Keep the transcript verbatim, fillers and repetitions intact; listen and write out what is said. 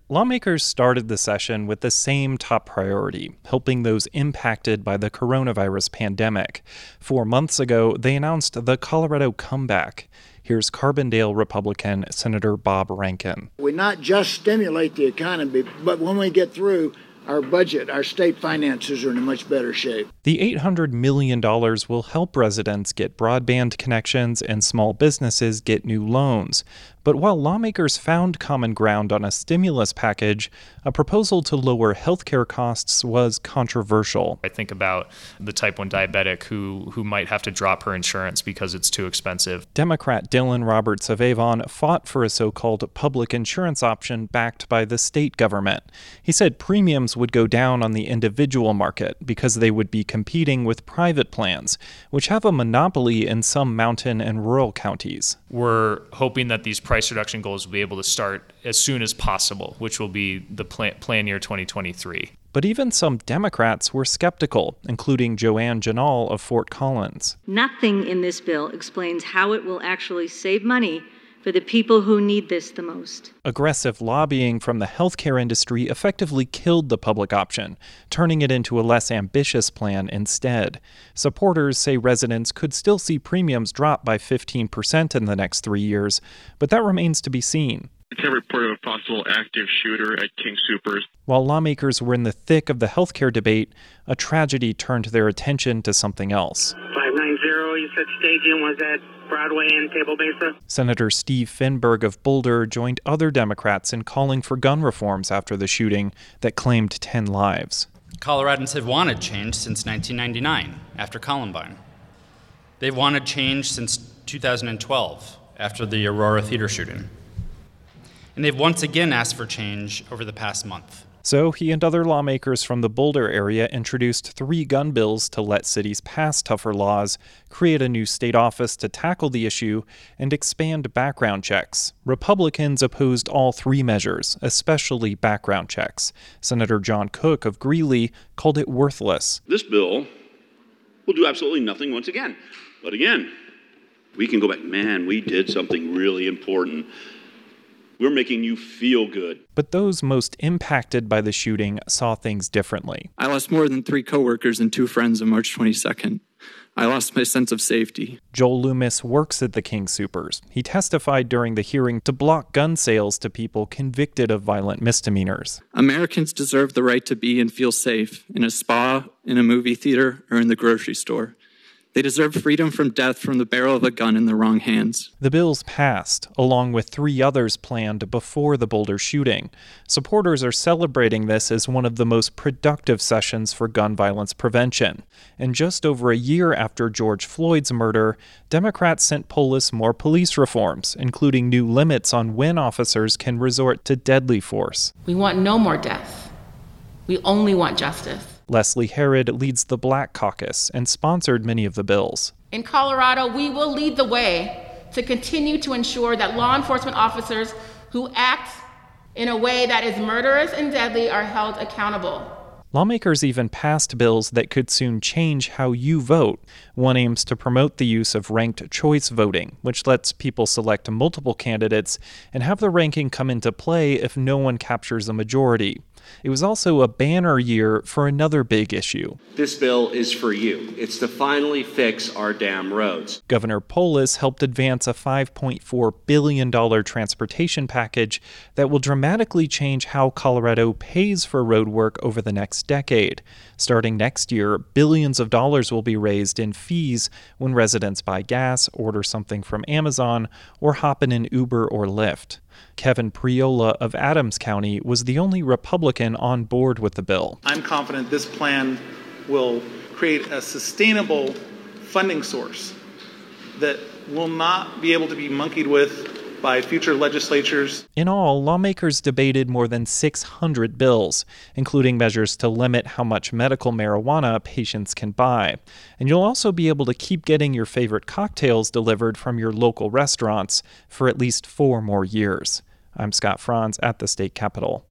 Lawmakers started the session with the same top priority, helping those impacted by the coronavirus pandemic. Four months ago, they announced the Colorado Comeback. Here's Carbondale Republican Senator Bob Rankin. We not just stimulate the economy, but when we get through, our budget, our state finances are in a much better shape. The eight hundred million dollars will help residents get broadband connections and small businesses get new loans. But while lawmakers found common ground on a stimulus package, a proposal to lower healthcare costs was controversial. I think about the type one diabetic who, who might have to drop her insurance because it's too expensive. Democrat Dylan Roberts of Avon fought for a so-called public insurance option backed by the state government. He said premiums would go down on the individual market because they would be competing with private plans, which have a monopoly in some mountain and rural counties. We're hoping that these price reduction goals will be able to start as soon as possible, which will be the plan, plan year twenty twenty-three. But even some Democrats were skeptical, including Joanne Janal of Fort Collins. Nothing in this bill explains how it will actually save money for the people who need this the most. Aggressive lobbying from the healthcare industry effectively killed the public option, turning it into a less ambitious plan instead. Supporters say residents could still see premiums drop by fifteen percent in the next three years, but that remains to be seen. It's a report of a possible active shooter at King Soopers. While lawmakers were in the thick of the healthcare debate, a tragedy turned their attention to something else. five nine zero, you said staging was at Broadway and Table Mesa? Senator Steve Finberg of Boulder joined other Democrats in calling for gun reforms after the shooting that claimed ten lives. Coloradans have wanted change since nineteen ninety-nine, after Columbine. They've wanted change since two thousand twelve, after the Aurora Theater shooting. And they've once again asked for change over the past month. So he and other lawmakers from the Boulder area introduced three gun bills to let cities pass tougher laws, create a new state office to tackle the issue, and expand background checks. Republicans opposed all three measures, especially background checks. Senator John Cook of Greeley called it worthless. This bill will do absolutely nothing once again. But again, we can go back, man, we did something really important. We're making you feel good. But those most impacted by the shooting saw things differently. I lost more than three coworkers and two friends on March twenty-second. I lost my sense of safety. Joel Loomis works at the King Soopers. He testified during the hearing to block gun sales to people convicted of violent misdemeanors. Americans deserve the right to be and feel safe in a spa, in a movie theater, or in the grocery store. They deserve freedom from death from the barrel of a gun in the wrong hands. The bills passed, along with three others planned before the Boulder shooting. Supporters are celebrating this as one of the most productive sessions for gun violence prevention. And just over a year after George Floyd's murder, Democrats sent Polis more police reforms, including new limits on when officers can resort to deadly force. We want no more death. We only want justice. Leslie Herod leads the Black Caucus and sponsored many of the bills. In Colorado, we will lead the way to continue to ensure that law enforcement officers who act in a way that is murderous and deadly are held accountable. Lawmakers even passed bills that could soon change how you vote. One aims to promote the use of ranked choice voting, which lets people select multiple candidates and have the ranking come into play if no one captures a majority. It was also a banner year for another big issue. This bill is for you. It's to finally fix our damn roads. Governor Polis helped advance a five point four billion dollars transportation package that will dramatically change how Colorado pays for road work over the next decade. Starting next year, billions of dollars will be raised in fees when residents buy gas, order something from Amazon, or hop in an Uber or Lyft. Kevin Priola of Adams County was the only Republican on board with the bill. I'm confident this plan will create a sustainable funding source that will not be able to be monkeyed with by future legislatures. In all, lawmakers debated more than six hundred bills, including measures to limit how much medical marijuana patients can buy. And you'll also be able to keep getting your favorite cocktails delivered from your local restaurants for at least four more years. I'm Scott Franz at the State Capitol.